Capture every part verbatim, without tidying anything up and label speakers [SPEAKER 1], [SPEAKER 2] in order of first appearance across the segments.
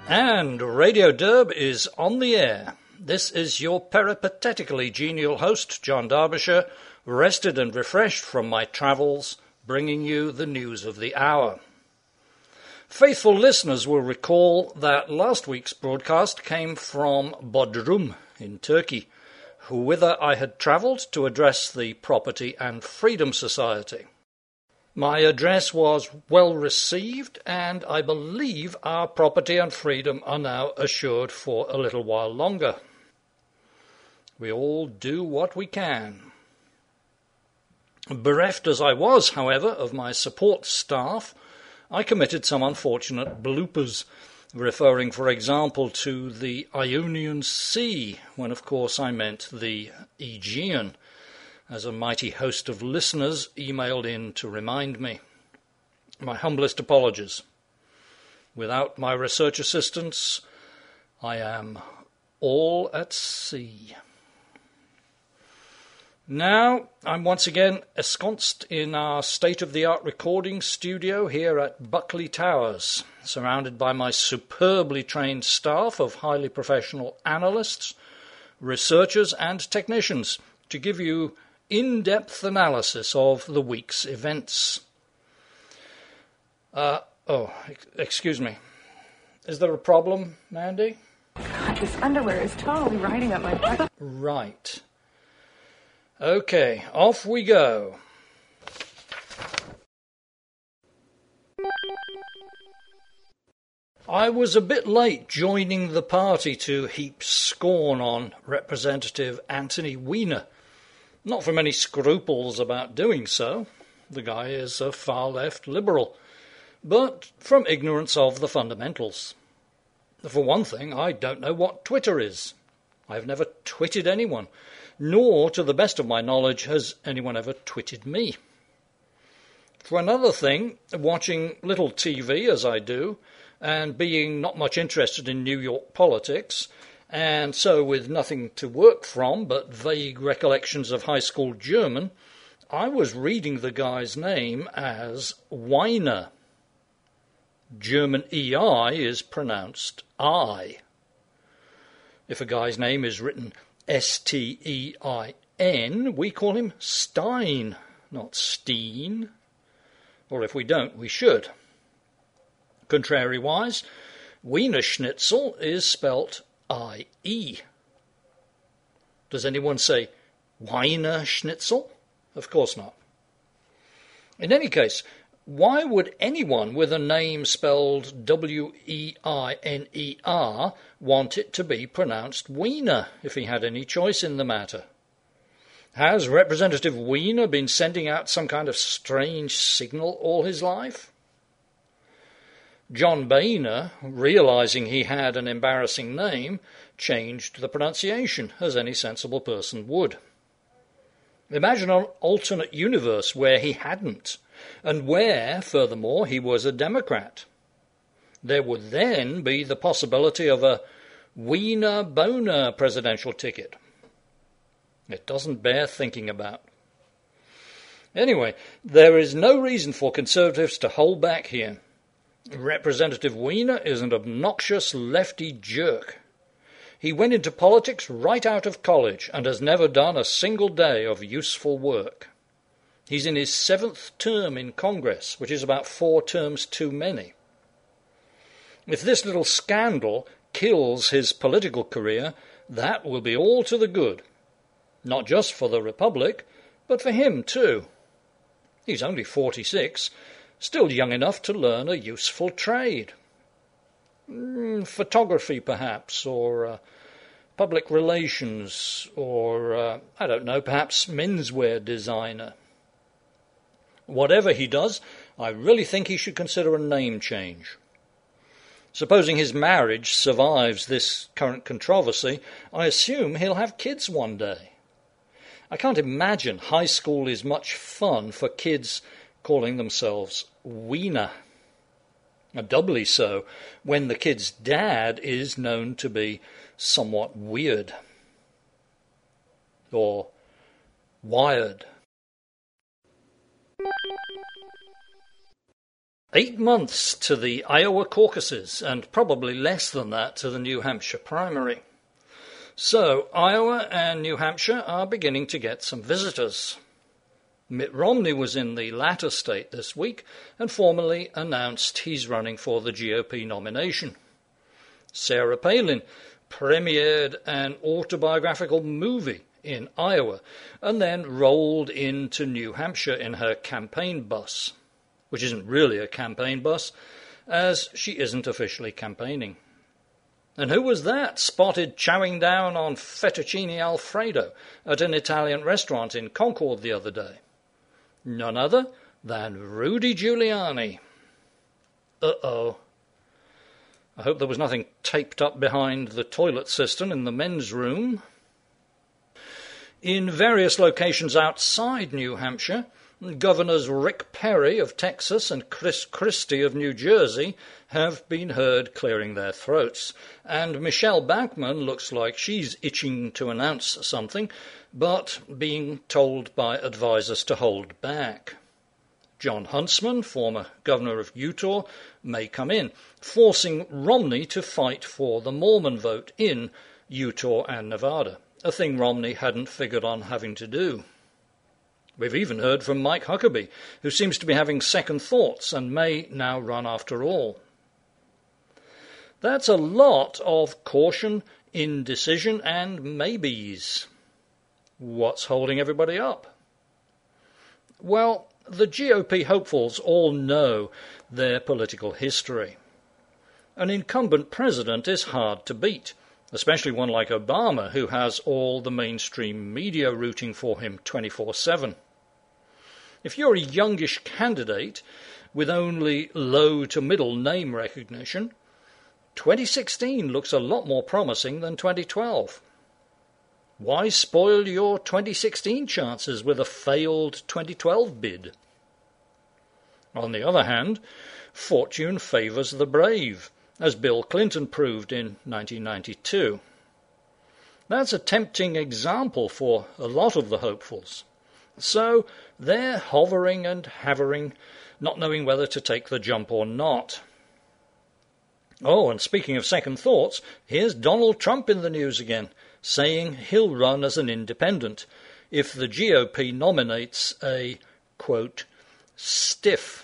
[SPEAKER 1] And Radio Derb is on the air. This is your peripatetically genial host, John Derbyshire, rested and refreshed from my travels, bringing you the news of the hour. Faithful listeners will recall that last week's broadcast came from Bodrum in Turkey, whither I had travelled to address the Property and Freedom Society. My address was well received, and I believe our property and freedom are now assured for a little while longer. We all do what we can. Bereft as I was, however, of my support staff, I committed some unfortunate bloopers, referring, for example, to the Ionian Sea, when of course I meant the Aegean, as a mighty host of listeners emailed in to remind me. My humblest apologies. Without my research assistance, I am all at sea. Now, I'm once again ensconced in our state-of-the-art recording studio here at Buckley Towers, surrounded by my superbly trained staff of highly professional analysts, researchers and technicians to give you in-depth analysis of the week's events. Uh, oh, excuse me. Is there a problem, Mandy?
[SPEAKER 2] God, this underwear is totally riding up my butt.
[SPEAKER 1] Right. Okay, off we go. I was a bit late joining the party to heap scorn on Representative Anthony Weiner. Not from any scruples about doing so. The guy is a far-left liberal. But from ignorance of the fundamentals. For one thing, I don't know what Twitter is. I've never twitted anyone, nor, to the best of my knowledge, has anyone ever twitted me. For another thing, watching little T V as I do, and being not much interested in New York politics, and so with nothing to work from but vague recollections of high school German, I was reading the guy's name as Weiner. German E I is pronounced I. If a guy's name is written S T E I N, we call him Stein, not Steen. Or if we don't, we should. Contrariwise, Wiener Schnitzel is spelt I E. Does anyone say Weiner Schnitzel? Of course not. In any case, why would anyone with a name spelled W E I N E R want it to be pronounced Wiener if he had any choice in the matter? Has Representative Weiner been sending out some kind of strange signal all his life? John Boehner, realizing he had an embarrassing name, changed the pronunciation, as any sensible person would. Imagine an alternate universe where he hadn't, and where, furthermore, he was a Democrat. There would then be the possibility of a Weiner-Boehner presidential ticket. It doesn't bear thinking about. Anyway, there is no reason for Conservatives to hold back here. Representative Weiner is an obnoxious lefty jerk. He went into politics right out of college and has never done a single day of useful work. He's in his seventh term in Congress, which is about four terms too many. If this little scandal kills his political career, that will be all to the good. Not just for the Republic, but for him too. He's only forty-six, still young enough to learn a useful trade. Mm, photography, perhaps, or uh, public relations, or, uh, I don't know, perhaps menswear designer. Whatever he does, I really think he should consider a name change. Supposing his marriage survives this current controversy, I assume he'll have kids one day. I can't imagine high school is much fun for kids calling themselves Weiner. Doubly so when the kid's dad is known to be somewhat weird. Or wired. Eight months to the Iowa caucuses, and probably less than that to the New Hampshire primary. So, Iowa and New Hampshire are beginning to get some visitors. Mitt Romney was in the latter state this week and formally announced he's running for the G O P nomination. Sarah Palin premiered an autobiographical movie in Iowa and then rolled into New Hampshire in her campaign bus, which isn't really a campaign bus, as she isn't officially campaigning. And who was that spotted chowing down on fettuccine alfredo at an Italian restaurant in Concord the other day? None other than Rudy Giuliani. Uh-oh. I hope there was nothing taped up behind the toilet cistern in the men's room. In various locations outside New Hampshire, Governors Rick Perry of Texas and Chris Christie of New Jersey have been heard clearing their throats, and Michelle Bachmann looks like she's itching to announce something, but being told by advisers to hold back. John Huntsman, former governor of Utah, may come in, forcing Romney to fight for the Mormon vote in Utah and Nevada, a thing Romney hadn't figured on having to do. We've even heard from Mike Huckabee, who seems to be having second thoughts and may now run after all. That's a lot of caution, indecision, and maybes. What's holding everybody up? Well, the G O P hopefuls all know their political history. An incumbent president is hard to beat, especially one like Obama, who has all the mainstream media rooting for him twenty-four seven. If you're a youngish candidate with only low to middle name recognition, twenty sixteen looks a lot more promising than twenty twelve. Why spoil your twenty sixteen chances with a failed twenty twelve bid? On the other hand, fortune favours the brave, as Bill Clinton proved in nineteen ninety-two. That's a tempting example for a lot of the hopefuls. So they're hovering and havering, not knowing whether to take the jump or not. Oh, and speaking of second thoughts, here's Donald Trump in the news again, saying he'll run as an independent if the G O P nominates a, quote, stiff.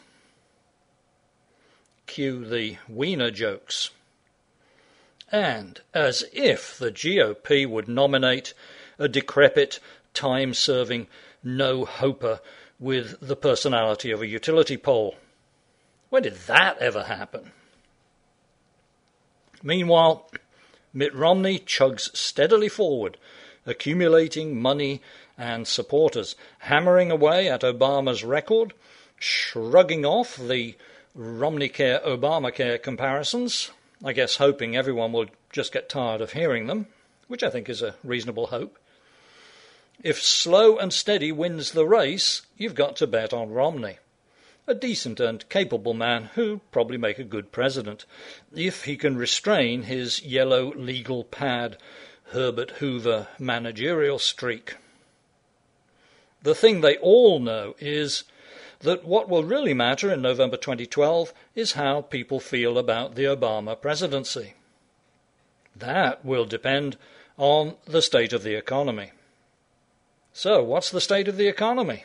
[SPEAKER 1] Cue the Wiener jokes. And as if the G O P would nominate a decrepit, time-serving no-hoper with the personality of a utility pole. When did that ever happen? Meanwhile, Mitt Romney chugs steadily forward, accumulating money and supporters, hammering away at Obama's record, shrugging off the Romneycare Obamacare comparisons, I guess hoping everyone will just get tired of hearing them, which I think is a reasonable hope. If slow and steady wins the race, you've got to bet on Romney. A decent and capable man who'll probably make a good president, if he can restrain his yellow legal pad Herbert Hoover managerial streak. The thing they all know is that what will really matter in November twenty twelve is how people feel about the Obama presidency. That will depend on the state of the economy. So, what's the state of the economy?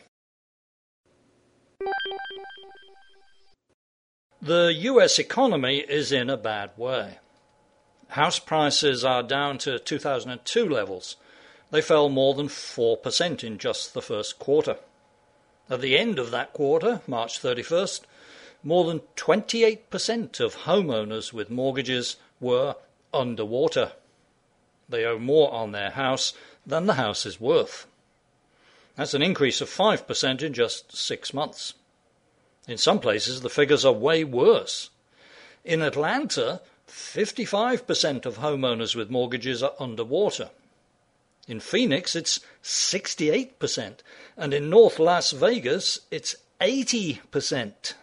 [SPEAKER 1] The U S economy is in a bad way. House prices are down to two thousand two levels. They fell more than four percent in just the first quarter. At the end of that quarter, March thirty-first, more than twenty-eight percent of homeowners with mortgages were underwater. They owe more on their house than the house is worth. That's an increase of five percent in just six months. In some places, the figures are way worse. In Atlanta, fifty-five percent of homeowners with mortgages are underwater. In Phoenix, it's sixty-eight percent, and in North Las Vegas, it's eighty percent.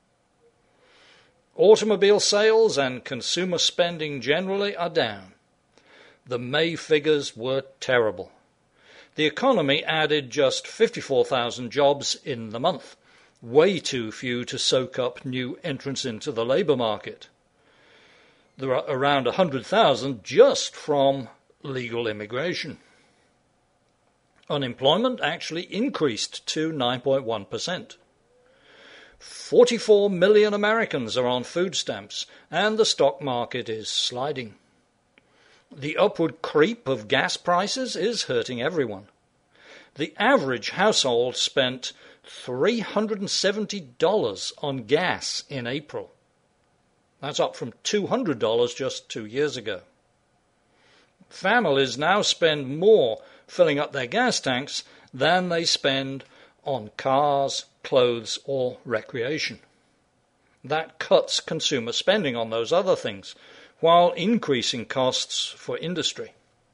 [SPEAKER 1] Automobile sales and consumer spending generally are down. The May figures were terrible. The economy added just fifty-four thousand jobs in the month, way too few to soak up new entrants into the labour market. There are around one hundred thousand just from legal immigration. Unemployment actually increased to nine point one percent. forty-four million Americans are on food stamps, and the stock market is sliding. The upward creep of gas prices is hurting everyone. The average household spent three hundred seventy dollars on gas in April. That's up from two hundred dollars just two years ago. Families now spend more filling up their gas tanks than they spend on cars, clothes, or recreation. That cuts consumer spending on those other things, while increasing costs for industry.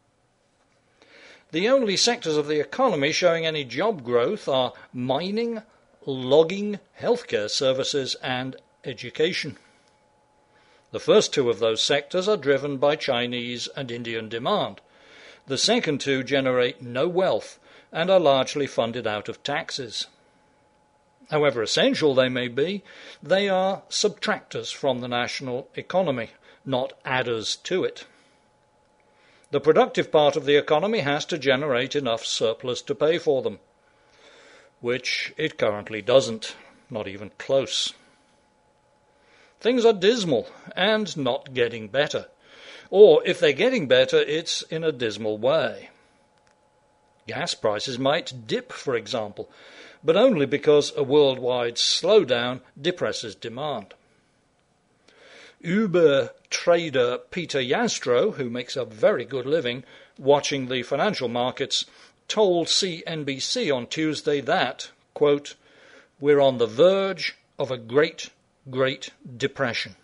[SPEAKER 1] The only sectors of the economy showing any job growth are mining, logging, healthcare services, and education. The first two of those sectors are driven by Chinese and Indian demand. The second two generate no wealth and are largely funded out of taxes. However essential they may be, they are subtractors from the national economy, not adders to it. The productive part of the economy has to generate enough surplus to pay for them, which it currently doesn't, not even close. Things are dismal and not getting better. Or, if they're getting better, it's in a dismal way. Gas prices might dip, for example, but only because a worldwide slowdown depresses demand. Uber trader Peter Yastro, who makes a very good living watching the financial markets, told C N B C on Tuesday that, quote, "We're on the verge of a great, great depression."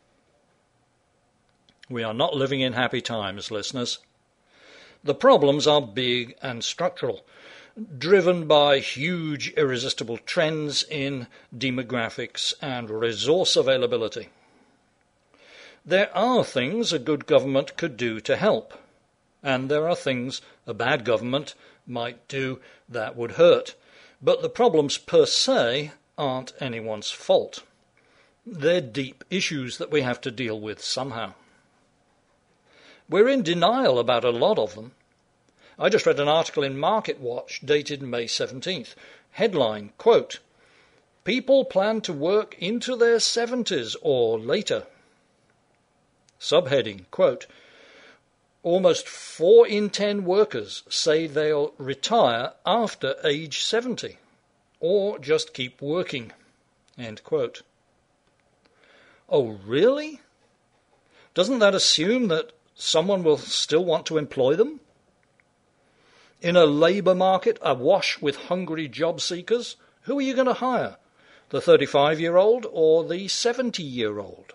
[SPEAKER 1] We are not living in happy times, listeners. The problems are big and structural, driven by huge irresistible trends in demographics and resource availability. There are things a good government could do to help, and there are things a bad government might do that would hurt. But the problems per se aren't anyone's fault. They're deep issues that we have to deal with somehow. We're in denial about a lot of them. I just read an article in Market Watch dated May seventeenth. Headline, quote, "People plan to work into their seventies or later." Subheading, quote, "Almost four in ten workers say they'll retire after age seventy or just keep working." End quote. Oh, really? Doesn't that assume that someone will still want to employ them? In a labour market awash with hungry job seekers, who are you going to hire? The thirty-five-year-old or the seventy-year-old?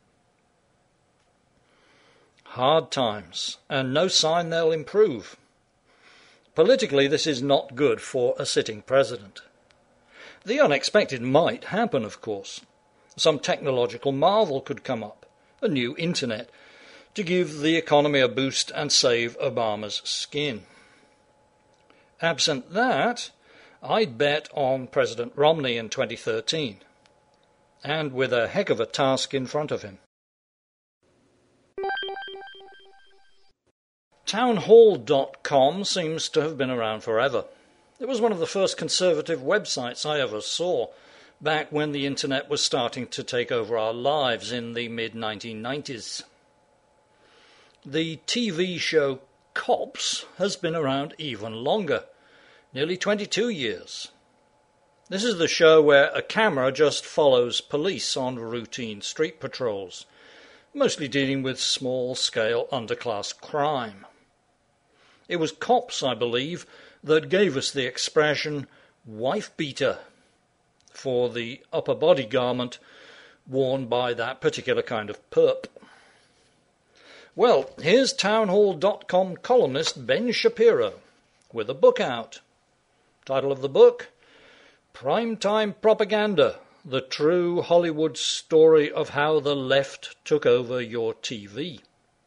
[SPEAKER 1] Hard times, and no sign they'll improve. Politically, this is not good for a sitting president. The unexpected might happen, of course. Some technological marvel could come up, a new internet, to give the economy a boost and save Obama's skin. Absent that, I'd bet on President Romney in twenty thirteen, and with a heck of a task in front of him. Townhall dot com seems to have been around forever. It was one of the first conservative websites I ever saw, back when the internet was starting to take over our lives in the mid nineteen nineties. The T V show Cops has been around even longer, nearly twenty-two years. This is the show where a camera just follows police on routine street patrols, mostly dealing with small-scale underclass crime. It was Cops, I believe, that gave us the expression wife-beater for the upper body garment worn by that particular kind of perp. Well, here's Townhall dot com columnist Ben Shapiro with a book out. Title of the book, Primetime Propaganda, the true Hollywood story of how the left took over your T V.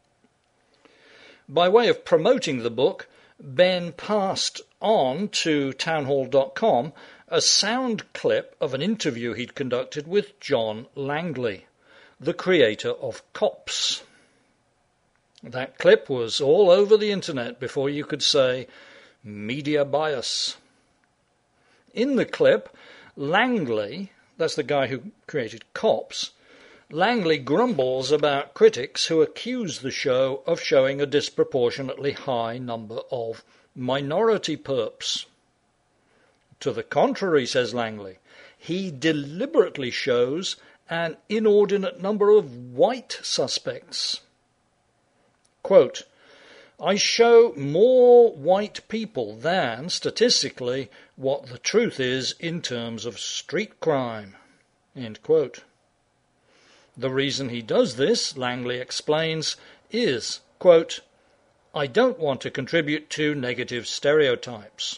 [SPEAKER 1] By way of promoting the book, Ben passed on to Townhall dot com a sound clip of an interview he'd conducted with John Langley, the creator of COPS. That clip was all over the internet before you could say media bias. In the clip, Langley, that's the guy who created COPS, Langley grumbles about critics who accuse the show of showing a disproportionately high number of minority perps. To the contrary, says Langley, he deliberately shows an inordinate number of white suspects. Quote, I show more white people than, statistically, what the truth is in terms of street crime. End quote. The reason he does this, Langley explains, is, quote, I don't want to contribute to negative stereotypes.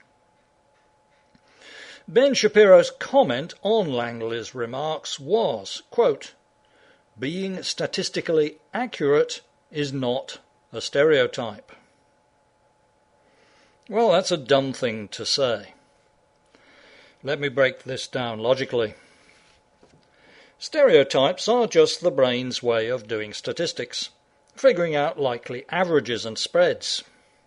[SPEAKER 1] Ben Shapiro's comment on Langley's remarks was, quote, being statistically accurate is not a stereotype. Well, that's a dumb thing to say. Let me break this down logically. Stereotypes are just the brain's way of doing statistics, figuring out likely averages and spreads.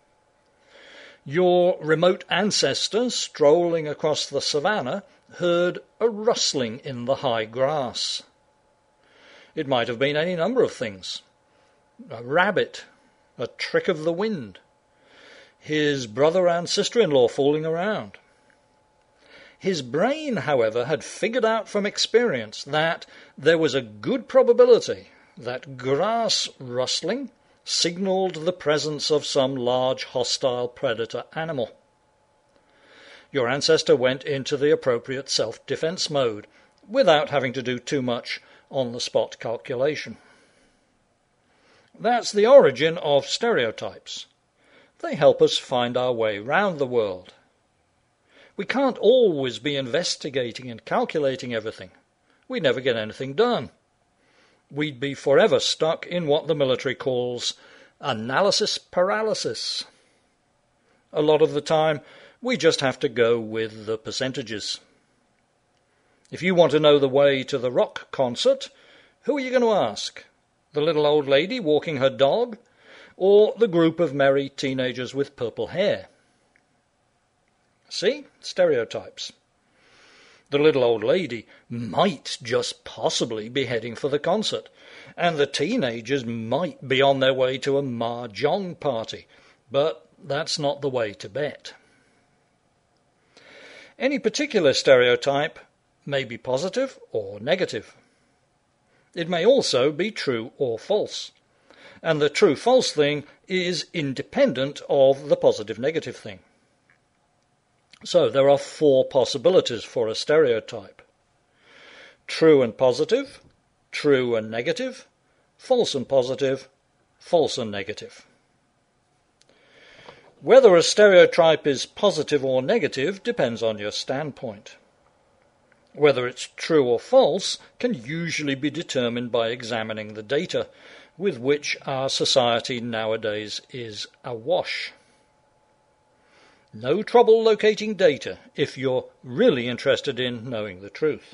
[SPEAKER 1] Your remote ancestor strolling across the savannah heard a rustling in the high grass. It might have been any number of things. A rabbit, a trick of the wind, his brother and sister-in-law fooling around. His brain, however, had figured out from experience that there was a good probability that grass rustling signalled the presence of some large hostile predator animal. Your ancestor went into the appropriate self-defense mode without having to do too much on-the-spot calculation. That's the origin of stereotypes. They help us find our way round the world. We can't always be investigating and calculating everything. We'd never get anything done. We'd be forever stuck in what the military calls analysis paralysis. A lot of the time, we just have to go with the percentages. If you want to know the way to the rock concert, who are you going to ask? The little old lady walking her dog, or the group of merry teenagers with purple hair? See? Stereotypes. The little old lady might just possibly be heading for the concert, and the teenagers might be on their way to a mahjong party, but that's not the way to bet. Any particular stereotype may be positive or negative. It may also be true or false, and the true-false thing is independent of the positive-negative thing. So there are four possibilities for a stereotype. True and positive, true and negative, false and positive, false and negative. Whether a stereotype is positive or negative depends on your standpoint. Whether it's true or false can usually be determined by examining the data with which our society nowadays is awash. No trouble locating data if you're really interested in knowing the truth.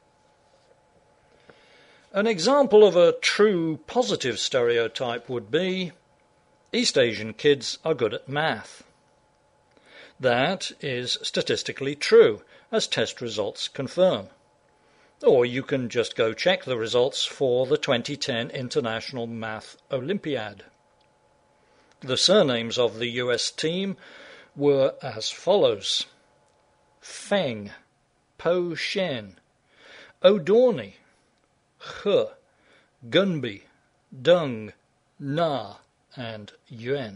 [SPEAKER 1] An example of a true positive stereotype would be East Asian kids are good at math. That is statistically true, as test results confirm. Or you can just go check the results for the twenty ten International Math Olympiad. The surnames of the U S team were as follows: Feng, Po Shen, O'Dorney, He, Gunby, Dung, Na, and Yuan.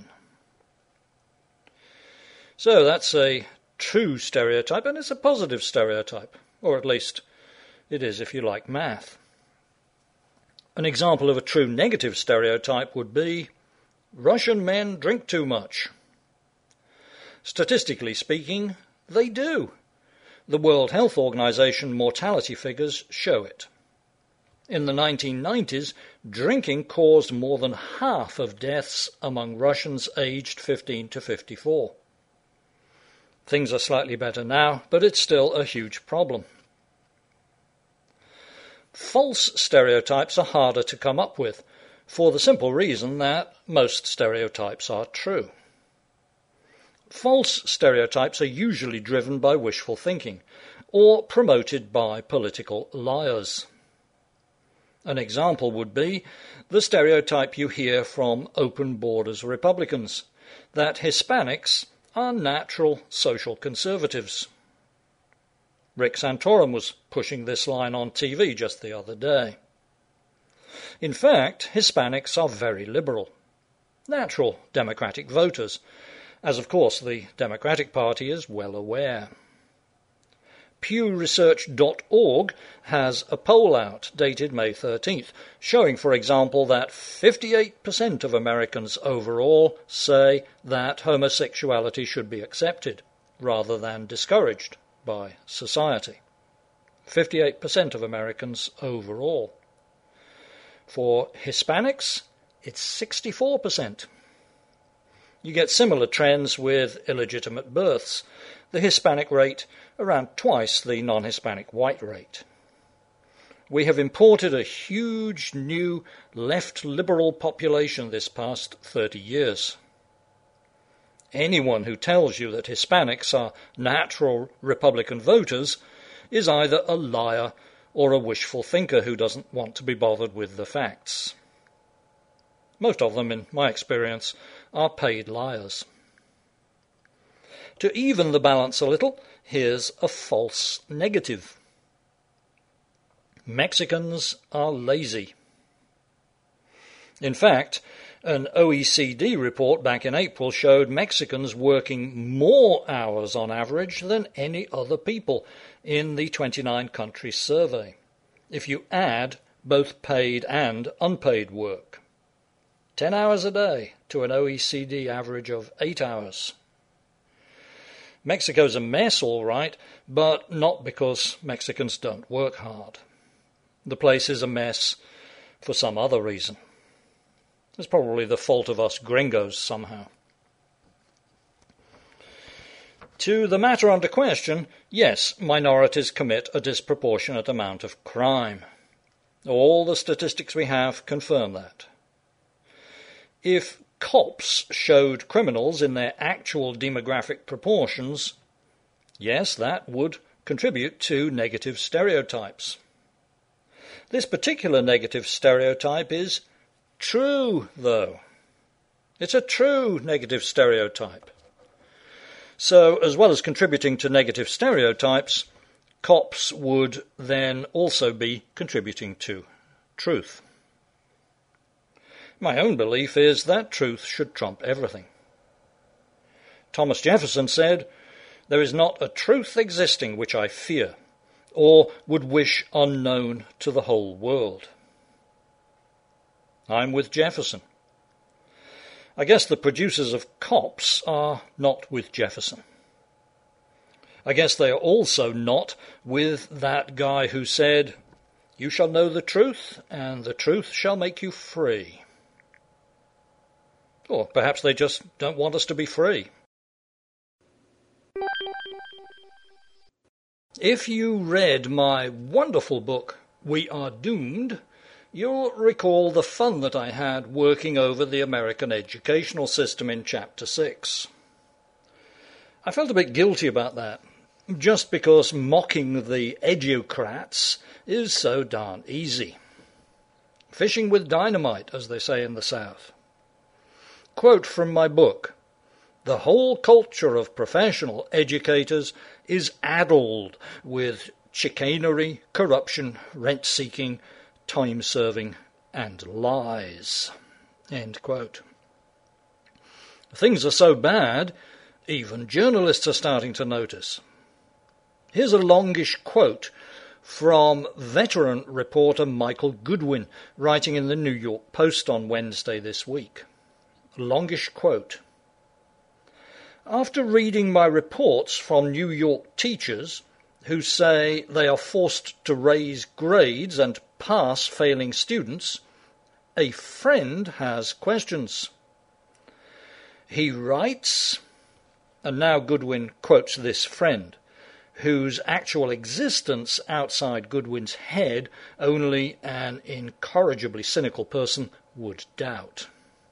[SPEAKER 1] So that's a true stereotype, and it's a positive stereotype, or at least it is if you like math. An example of a true negative stereotype would be Russian men drink too much. Statistically speaking, they do. The World Health Organization mortality figures show it. In the nineteen nineties, drinking caused more than half of deaths among Russians aged fifteen to fifty-four. Things are slightly better now, but it's still a huge problem. False stereotypes are harder to come up with, for the simple reason that most stereotypes are true. False stereotypes are usually driven by wishful thinking, or promoted by political liars. An example would be the stereotype you hear from open borders Republicans, that Hispanics are natural social conservatives. Rick Santorum was pushing this line on T V just the other day. In fact, Hispanics are very liberal, natural Democratic voters, as of course the Democratic Party is well aware. Pew Research dot org has a poll out dated May thirteenth, showing, for example, that fifty-eight percent of Americans overall say that homosexuality should be accepted rather than discouraged by society. fifty-eight percent of Americans overall. For Hispanics, it's sixty-four percent. You get similar trends with illegitimate births, the Hispanic rate around twice the non-Hispanic white rate. We have imported a huge new left-liberal population this past thirty years. Anyone who tells you that Hispanics are natural Republican voters is either a liar or a wishful thinker who doesn't want to be bothered with the facts. Most of them, in my experience, are paid liars. To even the balance a little, here's a false negative. Mexicans are lazy. In fact, an O E C D report back in April showed Mexicans working more hours on average than any other people in the twenty-nine country survey, if you add both paid and unpaid work. Ten hours a day to an O E C D average of eight hours. Mexico's a mess, all right, but not because Mexicans don't work hard. The place is a mess for some other reason. It's probably the fault of us gringos somehow. To the matter under question, yes, minorities commit a disproportionate amount of crime. All the statistics we have confirm that. If cops showed criminals in their actual demographic proportions, yes, that would contribute to negative stereotypes. This particular negative stereotype is true, though. It's a true negative stereotype. So, as well as contributing to negative stereotypes, cops would then also be contributing to truth. My own belief is that truth should trump everything. Thomas Jefferson said, "There is not a truth existing which I fear, or would wish unknown to the whole world." I'm with Jefferson. I guess the producers of Cops are not with Jefferson. I guess they are also not with that guy who said, "You shall know the truth, and the truth shall make you free." Or perhaps they just don't want us to be free. If you read my wonderful book, We Are Doomed, you'll recall the fun that I had working over the American educational system in Chapter six. I felt a bit guilty about that, just because mocking the educrats is so darn easy. Fishing with dynamite, as they say in the South. Quote from my book, "The whole culture of professional educators is addled with chicanery, corruption, rent-seeking, time-serving, and lies." End quote. Things are so bad, even journalists are starting to notice. Here's a longish quote from veteran reporter Michael Goodwin, writing in the New York Post on Wednesday this week. Longish quote. "After reading my reports from New York teachers who say they are forced to raise grades and pass failing students, a friend has questions. He writes, And now Goodwin quotes this friend, whose actual existence outside Goodwin's head only an incorrigibly cynical person would doubt.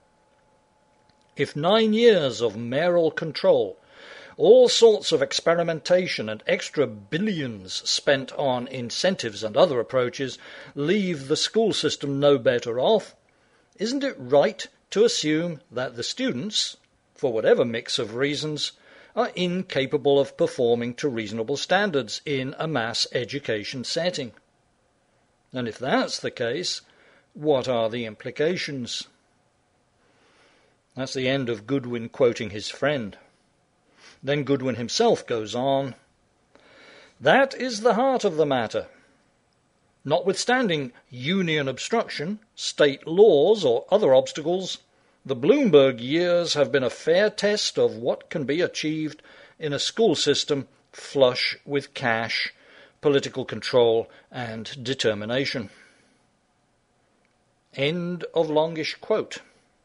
[SPEAKER 1] If nine years of mayoral control, all sorts of experimentation and extra billions spent on incentives and other approaches leave the school system no better off, isn't it right to assume that the students, for whatever mix of reasons, are incapable of performing to reasonable standards in a mass education setting? And if that's the case, what are the implications? That's the end of Goodwin quoting his friend. Then Goodwin himself goes on, "That is the heart of the matter. Notwithstanding union obstruction, state laws, or other obstacles, the Bloomberg years have been a fair test of what can be achieved in a school system flush with cash, political control, and determination." End of longish quote.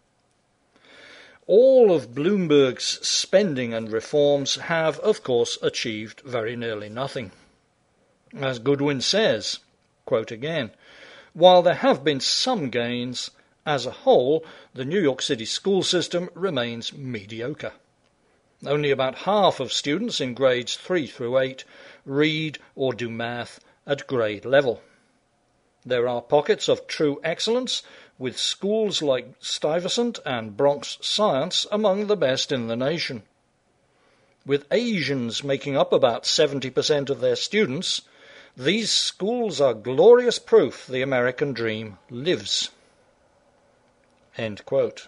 [SPEAKER 1] All of Bloomberg's spending and reforms have, of course, achieved very nearly nothing. As Goodwin says, quote again, "While there have been some gains, as a whole, the New York City school system remains mediocre. Only about half of students in grades three through eight read or do math at grade level. There are pockets of true excellence, with schools like Stuyvesant and Bronx Science among the best in the nation. With Asians making up about seventy percent of their students, these schools are glorious proof the American dream lives." End quote.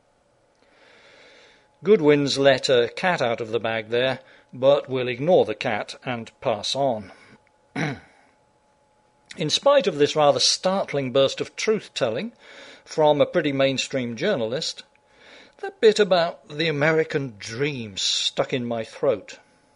[SPEAKER 1] Goodwin's let a cat out of the bag there, but we'll ignore the cat and pass on. In spite of this rather startling burst of truth-telling from a pretty mainstream journalist, that bit about the American dream stuck in my throat.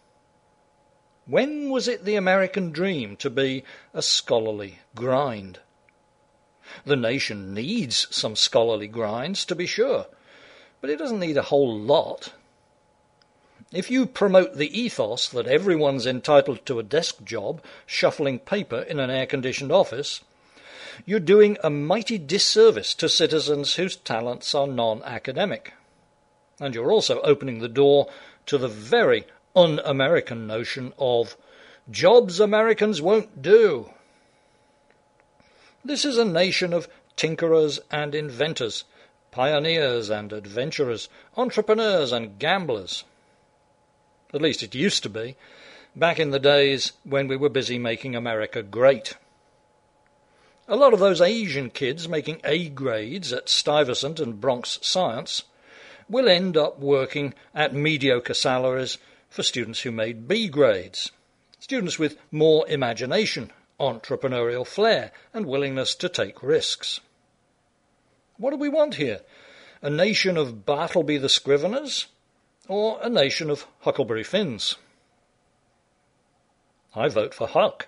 [SPEAKER 1] When was it the American dream to be a scholarly grind? The nation needs some scholarly grinds, to be sure, but it doesn't need a whole lot. If you promote the ethos that everyone's entitled to a desk job shuffling paper in an air-conditioned office, you're doing a mighty disservice to citizens whose talents are non-academic. And you're also opening the door to the very un-American notion of jobs Americans won't do. This is a nation of tinkerers and inventors, pioneers and adventurers, entrepreneurs and gamblers. At least it used to be, back in the days when we were busy making America great. A lot of those Asian kids making A grades at Stuyvesant and Bronx Science will end up working at mediocre salaries for students who made B grades, students with more imagination, entrepreneurial flair, and willingness to take risks. What do we want here? A nation of Bartleby the Scriveners, or a nation of Huckleberry Finns? I vote for Huck.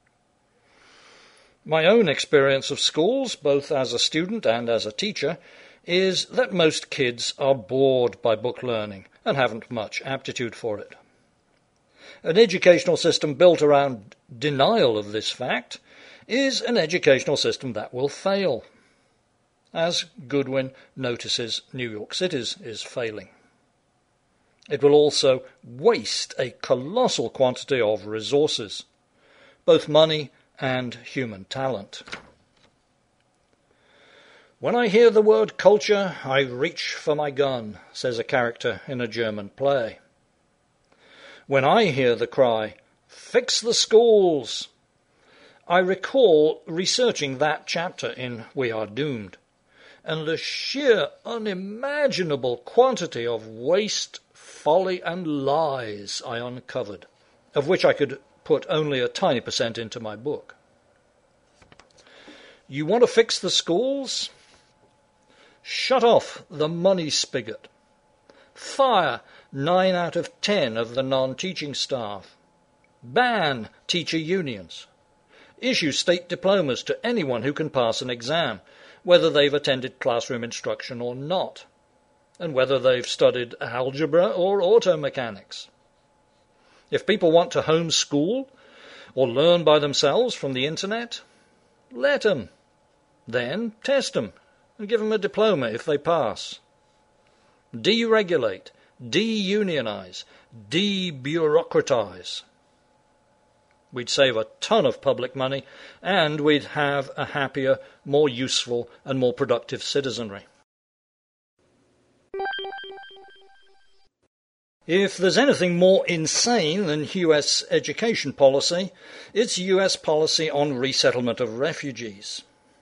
[SPEAKER 1] My own experience of schools, both as a student and as a teacher, is that most kids are bored by book learning and haven't much aptitude for it. An educational system built around denial of this fact is an educational system that will fail, as Goodwin notices New York City's is failing. It will also waste a colossal quantity of resources, both money and human talent. "When I hear the word culture, I reach for my gun," says a character in a German play. When I hear the cry, "Fix the schools," I recall researching that chapter in We Are Doomed, and the sheer unimaginable quantity of waste, folly, and lies I uncovered, of which I could put only a tiny percent into my book. You want to fix the schools? Shut off the money spigot. Fire nine out of ten of the non-teaching staff. Ban teacher unions. Issue state diplomas to anyone who can pass an exam, whether they've attended classroom instruction or not. and whether they've studied algebra or auto mechanics. If people want to homeschool or learn by themselves from the internet, let them. Then test them and give them a diploma if they pass. Deregulate, de-unionize, de-bureaucratize. We'd save a ton of public money, and we'd have a happier, more useful, and more productive citizenry. If there's anything more insane than U S education policy, it's U S policy on resettlement of refugees.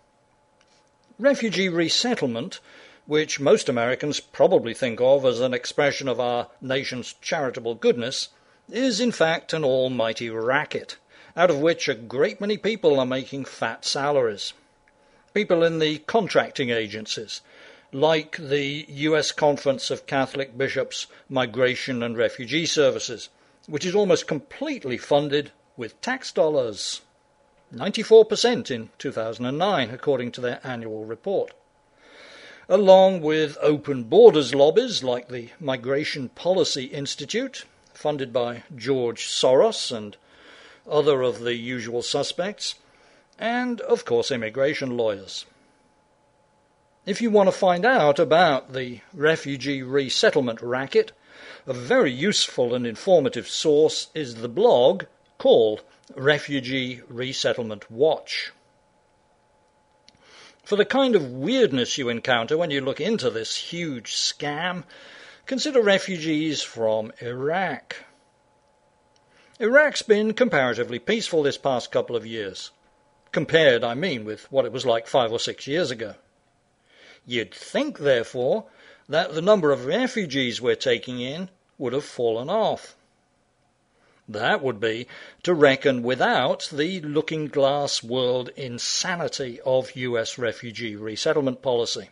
[SPEAKER 1] Refugee resettlement, which most Americans probably think of as an expression of our nation's charitable goodness, is in fact an almighty racket, out of which a great many people are making fat salaries. People in the contracting agencies, like the U S Conference of Catholic Bishops' Migration and Refugee Services, which is almost completely funded with tax dollars. ninety-four percent in two thousand nine, according to their annual report. Along with open borders lobbies like the Migration Policy Institute, funded by George Soros and other of the usual suspects, and, of course, immigration lawyers. If you want to find out about the refugee resettlement racket, a very useful and informative source is the blog called Refugee Resettlement Watch. For the kind of weirdness you encounter when you look into this huge scam, consider refugees from Iraq. Iraq's been comparatively peaceful this past couple of years. Compared, I mean, with what it was like five or six years ago. You'd think, therefore, that the number of refugees we're taking in would have fallen off. That would be to reckon without the looking-glass world insanity of U S refugee resettlement policy.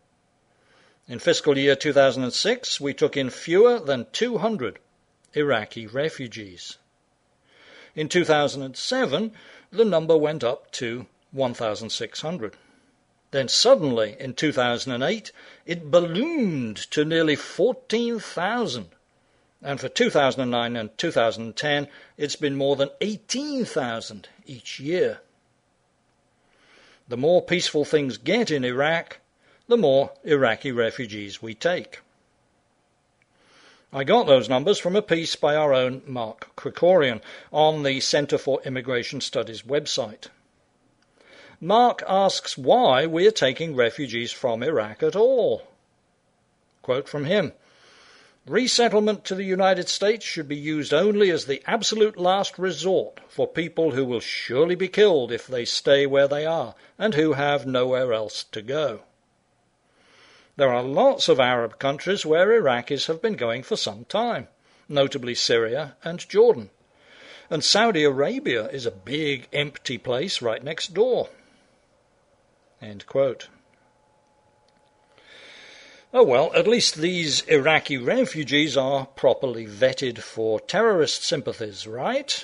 [SPEAKER 1] In fiscal year two thousand six, we took in fewer than two hundred Iraqi refugees. In two thousand seven, the number went up to one thousand six hundred. Then suddenly, in two thousand eight, it ballooned to nearly fourteen thousand. And for two thousand nine and two thousand ten, it's been more than eighteen thousand each year. The more peaceful things get in Iraq, the more Iraqi refugees we take. I got those numbers from a piece by our own Mark Krikorian on the Center for Immigration Studies website. Mark asks why we are taking refugees from Iraq at all. Quote from him, "Resettlement to the United States should be used only as the absolute last resort for people who will surely be killed if they stay where they are and who have nowhere else to go. There are lots of Arab countries where Iraqis have been going for some time, notably Syria and Jordan. And Saudi Arabia is a big empty place right next door." End quote. Oh well, at least these Iraqi refugees are properly vetted for terrorist sympathies, right?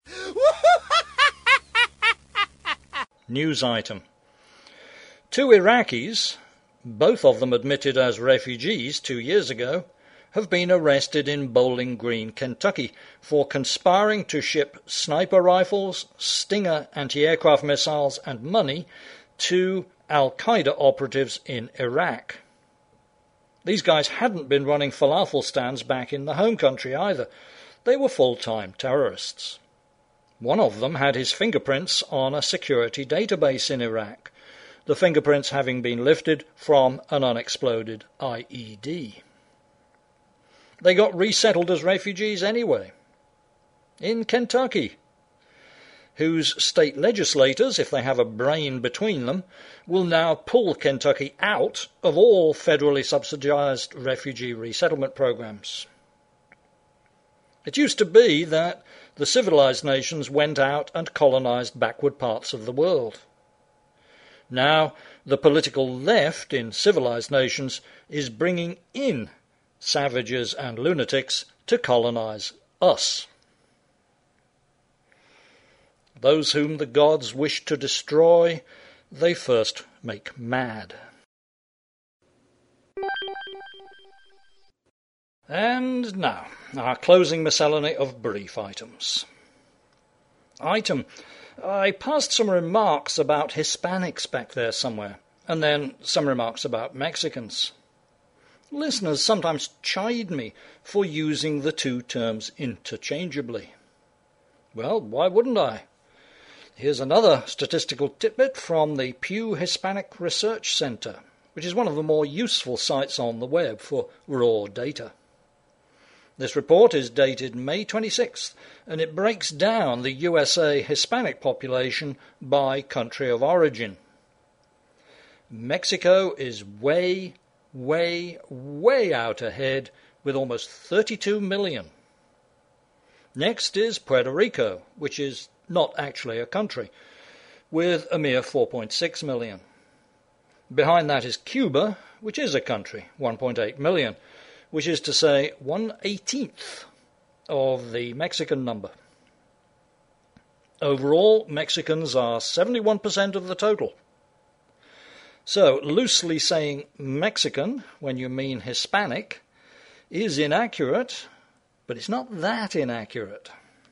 [SPEAKER 1] News item. Two Iraqis, both of them admitted as refugees two years ago, have been arrested in Bowling Green, Kentucky, for conspiring to ship sniper rifles, Stinger anti-aircraft missiles, and money to Al-Qaeda operatives in Iraq. These guys hadn't been running falafel stands back in the home country either. They were full-time terrorists. One of them had his fingerprints on a security database in Iraq, the fingerprints having been lifted from an unexploded I E D. They got resettled as refugees anyway. In Kentucky, whose state legislators, if they have a brain between them, will now pull Kentucky out of all federally subsidized refugee resettlement programs. It used to be that the civilized nations went out and colonized backward parts of the world. Now, the political left in civilized nations is bringing in savages and lunatics to colonize us. Those whom the gods wish to destroy, they first make mad. And now, our closing miscellany of brief items. Item. I passed some remarks about Hispanics back there somewhere, and then some remarks about Mexicans. Listeners sometimes chide me for using the two terms interchangeably. Well, why wouldn't I? Here's another statistical tidbit from the Pew Hispanic Research Center, which is one of the more useful sites on the web for raw data. This report is dated May twenty-sixth, and it breaks down the U S A Hispanic population by country of origin. Mexico is way, way, way out ahead with almost thirty-two million. Next is Puerto Rico, which is not actually a country, with a mere four point six million. Behind that is Cuba, which is a country, one point eight million, which is to say one eighteenth of the Mexican number. Overall, Mexicans are seventy-one percent of the total. So, loosely saying Mexican when you mean Hispanic is inaccurate, but it's not that inaccurate.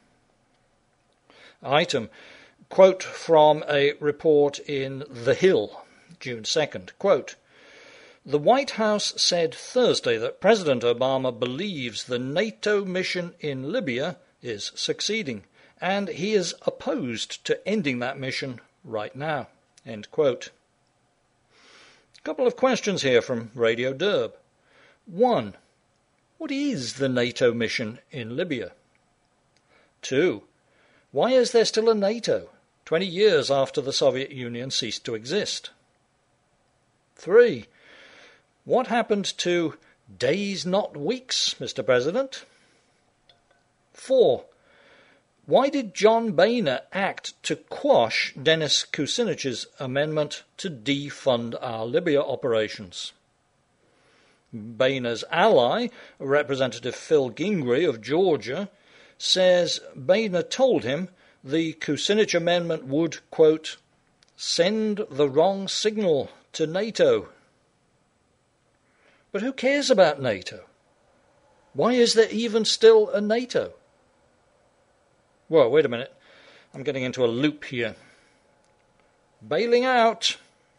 [SPEAKER 1] Item. Quote from a report in The Hill, June second. Quote, the White House said Thursday that President Obama believes the NATO mission in Libya is succeeding, and he is opposed to ending that mission right now. End quote. A couple of questions here from Radio Derb. One, what is the NATO mission in Libya? Two, why is there still a NATO, twenty years after the Soviet Union ceased to exist? Three, what happened to days not weeks, Mister President? Four, why did John Boehner act to quash Dennis Kucinich's amendment to defund our Libya operations? Boehner's ally, Representative Phil Gingrey of Georgia, says Boehner told him the Kucinich amendment would, quote, send the wrong signal to NATO. But who cares about NATO? Why is there even still a NATO? Whoa, wait a minute. I'm getting into a loop here. Bailing out.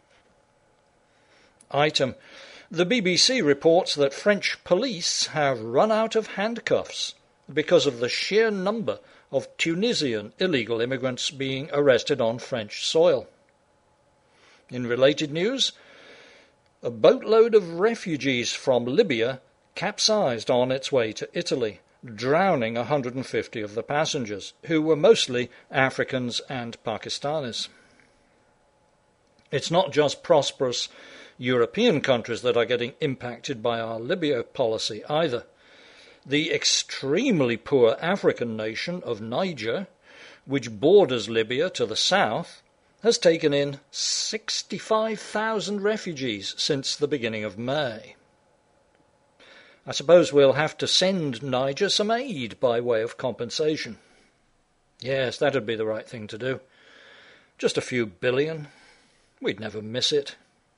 [SPEAKER 1] Item. The B B C reports that French police have run out of handcuffs because of the sheer number of Tunisian illegal immigrants being arrested on French soil. In related news, a boatload of refugees from Libya capsized on its way to Italy, drowning one hundred fifty of the passengers, who were mostly Africans and Pakistanis. It's not just prosperous European countries that are getting impacted by our Libya policy either. The extremely poor African nation of Niger, which borders Libya to the south, has taken in sixty-five thousand refugees since the beginning of May. I suppose we'll have to send Niger some aid by way of compensation. Yes, that'd be the right thing to do. Just a few billion. We'd never miss it.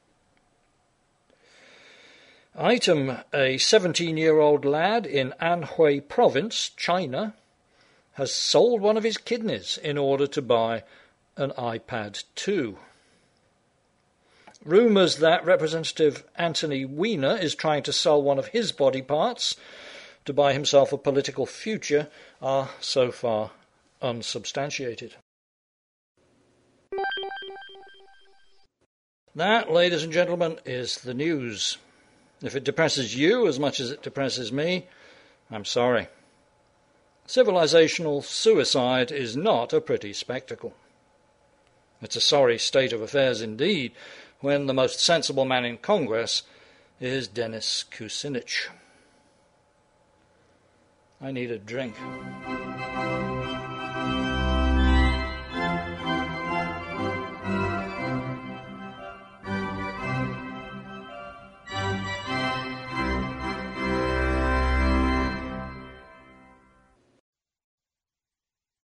[SPEAKER 1] Item, a seventeen-year-old lad in Anhui Province, China, has sold one of his kidneys in order to buy an iPad two. Rumours that Representative Anthony Weiner is trying to sell one of his body parts to buy himself a political future are so far unsubstantiated. That, ladies and gentlemen, is the news. If it depresses you as much as it depresses me, I'm sorry. Civilizational suicide is not a pretty spectacle. It's a sorry state of affairs indeed, when the most sensible man in Congress is Dennis Kucinich. I need a drink.